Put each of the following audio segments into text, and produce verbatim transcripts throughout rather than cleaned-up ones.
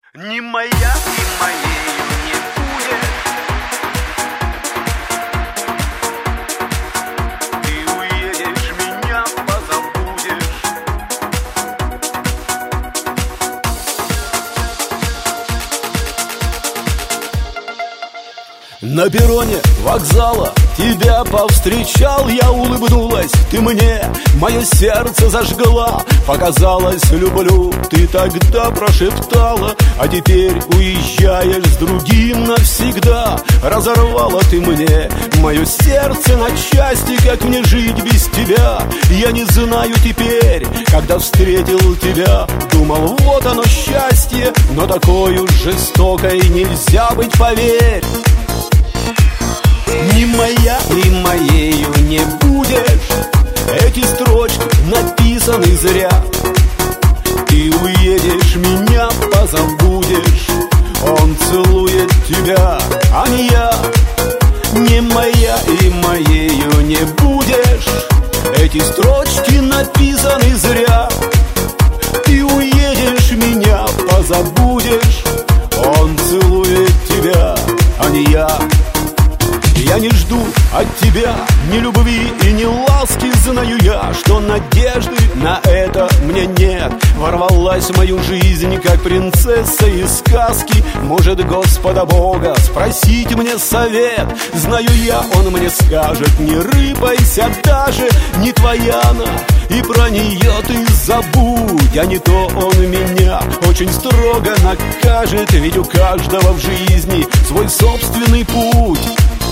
Не моя и моею не будет. Ты уедешь, меня позабудешь. На перроне вокзала тебя повстречал, я улыбнулась, ты мне мое сердце зажгла. Показалось, люблю, ты тогда прошептала, а теперь уезжаешь с другим навсегда. Разорвала ты мне мое сердце на части, как мне жить без тебя? Я не знаю теперь, когда встретил тебя, думал, вот оно счастье, но такой уж жестокой нельзя быть, поверь. Не моя и моею не будешь. Эти строчки написаны зря. Ты уедешь, меня позабудешь. Он целует тебя, а не я. Не моя и моею не будешь. Эти строчки написаны зря. Ты уедешь, меня позабудешь. Он целует тебя, а не я. Я не жду от тебя ни любви и ни ласки. Знаю я, что надежды на это мне нет. Ворвалась в мою жизнь, как принцесса из сказки. Может, Господа Бога спросить мне совет. Знаю я, Он мне скажет: не рыпайся даже, не твоя она, и про нее ты забудь. А не то Он меня очень строго накажет, ведь у каждого в жизни свой собственный путь.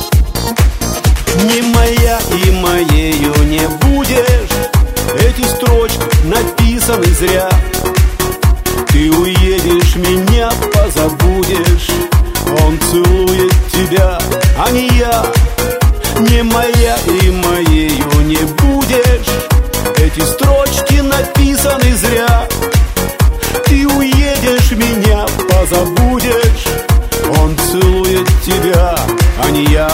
Не моя и моею не будешь. Эти строчки написаны зря. Ты уедешь, меня позабудешь. Он целует тебя, а не я. Не моя и моею не будешь. Эти строчки написаны зря. Ты уедешь, меня позабудешь. Он целует тебя, а не я.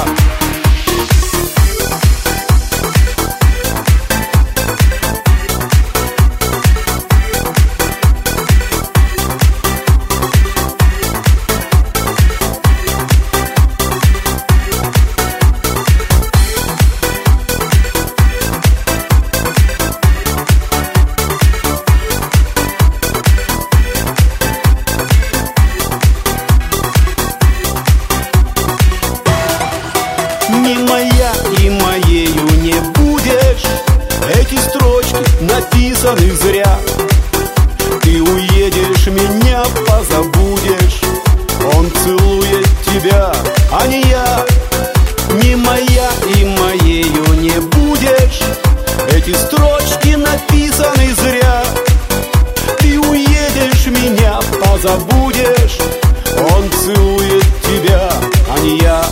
Не моя и моею не будешь. Эти строчки написаны зря. Ты уедешь, меня позабудешь. Он целует тебя, а не я. Не моя и моею не будешь. Эти строчки написаны зря. Ты уедешь, меня позабудешь. Он целует тебя, а не я.